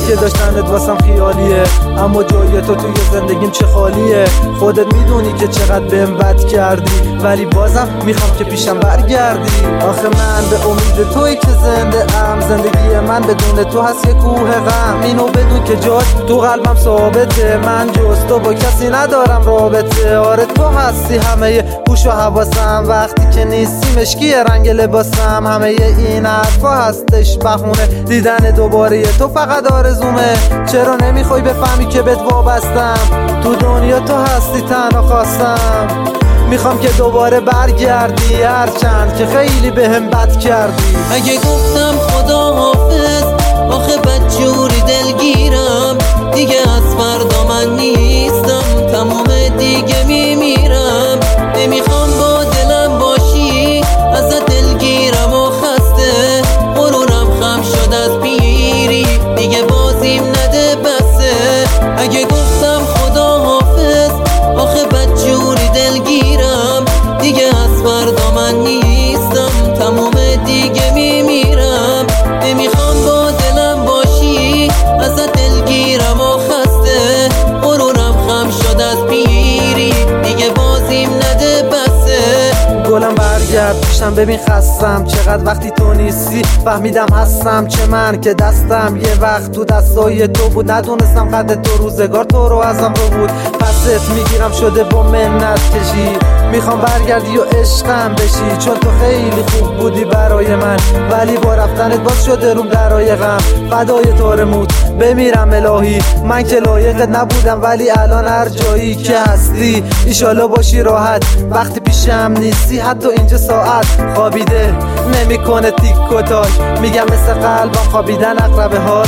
که داشتنت واسم خیالیه، اما جای تو توی زندگیم چه خالیه. خودت میدونی که چقدر بهم بد کردی، ولی بازم میخوام که پیشم برگردی. آخه من به امید تویی که زنده ام، زندگی من بدون تو هست یه کوه غم. اینو بدون که جات تو قلبم ثابته، من جز تو با کسی ندارم رابطه. آره تو هستی همه هوش و حواسم، وقتی که نیستی مشکی رنگ لباسم. همه این حرفا هستش بخونه، دیدن دوباره تو فقط آرزومه. چرا نمیخوای بفهمی که بهت وابستم، تو دنیا تو هستی تنها خواستم. میخوام که دوباره برگردی، هرچند که خیلی بهم بد کردی. اگه گفتم خدا حافظ، آخه بدجوری دلگیرم. دیگه از فردا من نیستم، تمام دیگه میمیرم. نمیخوام با دلم باشی، ازت دلگیرم و خسته. غرورم خم شد از پیری، دیگه بازیم نده بسه. اگه گفتم خدا حافظ، آخه بدجوری دلگیرم. دیگه از فردا من نیستم، تمام دیگه میمیرم. نمیخوام با دلم باشی، ازت دلگیرم و خسته. غرورم خم شد از پیری، دیگه بازیم نده بسه. گلم برگرد پیشم ببین خستم، چقدر وقتی تو نیستی فهمیدم هستم چه من که دستم یه وقت تو دستای تو بود. ندونستم قد تو روزگار تو رو ازم رو بود. پست میگیرم شده با منت کشی، میخوام برگردی و عشقم بشی. چون تو خیلی خوب بودی برای من، ولی با رفتنت باز شده روم درای غم. فدای تو رموت بمیرم الهی، من که لایقت نبودم، ولی الان هر جایی که هستی ایشالا باشی راحت. وقتی پیشم نیستی حتی اینجا ساعت خوابیده نمیکنه تیک و تاک. میگم مثل قلبم خوابیدن اقربه هات.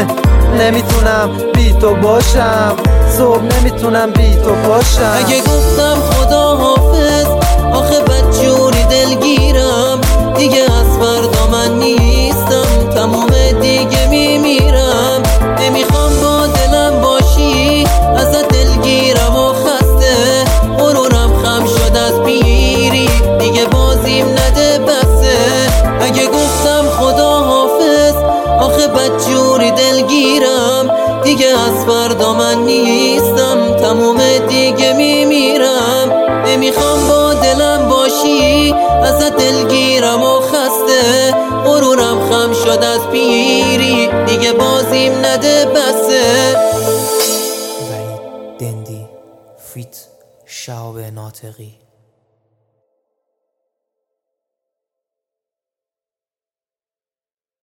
نمیتونم بی تو باشم، صبح نمیتونم بی تو باشم. اگه گفتم خدا حافظ، آخه بدجوری دلگیرم. دیگه از فردا من نیستم، تمام دیگه میمیرم. نمیخوام با دلم باشی، ازت دلگیرم و خسته. غرورم خم شد از پیری، دیگه بازیم نده بسه. اگه گفتم خدا حافظ، آخه بدجوری دلگیرم. دیگه از فردا من نیستم، تموم دیگه میمیرم. نمیخوام با دلم باشی، ازت دلگیرم و خسته. غرورم خم شد از پیری، دیگه بازیم نده بسه. وحید دندی فیت شهاب ناطقی.